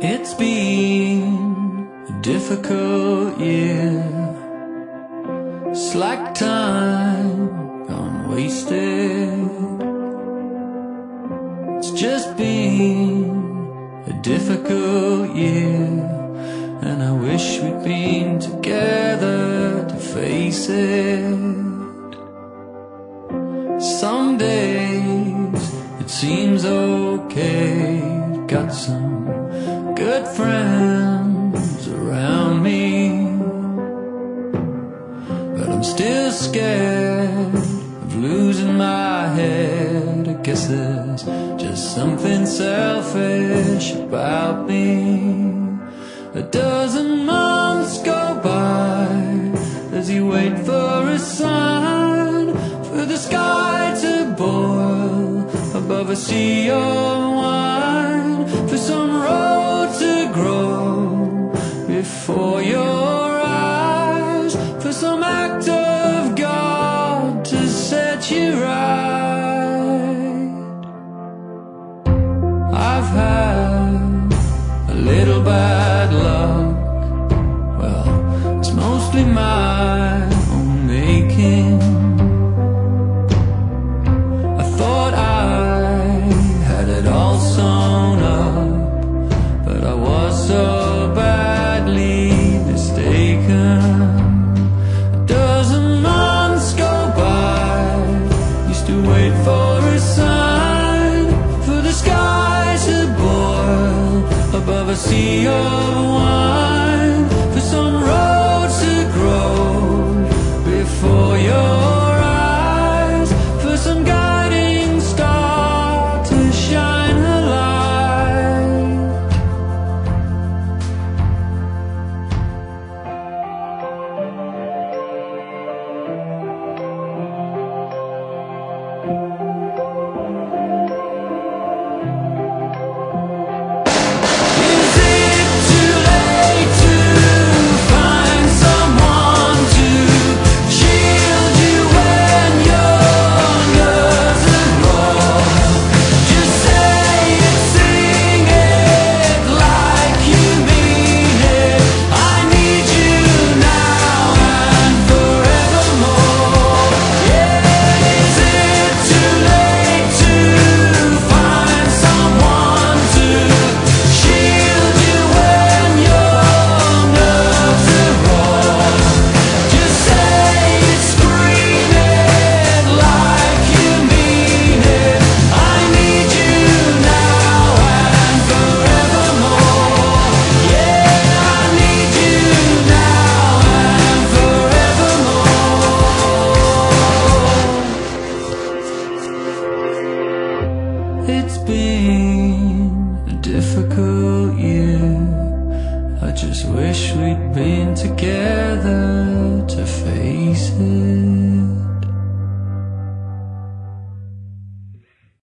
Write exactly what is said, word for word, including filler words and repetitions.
It's been a difficult year. It's like time gone wasted. It's just been a difficult year, and I wish we'd been together to face it. Some days it seems okay, got some good friends around me, but I'm still scared of losing my head. I guess there's just something selfish about me. A dozen months go by as you wait for a sign, for the sky to boil above a sea of wine, for some road to grow before your eyes, for some act of God to set you right. I've had a little bad luck. Well, it's mostly my own making. I thought I had it all sewn up, but I was so badly mistaken. A dozen months go by, used to wait for a sign, for the sky to boil above a sea of wine, for some road to grow before your eyes, for some guiding star to shine a light. Is it too late to find someone to shield you when your nerves are raw? Just say it, sing it like you mean it. I need you now and forevermore. Yeah, is it too late to find someone to shield you when your nerves are raw? Just say it, scream it like you mean it. I need you now and forevermore. Yeah, I need you now and forevermore. It's been a difficult year. I just wish we'd been together to face it.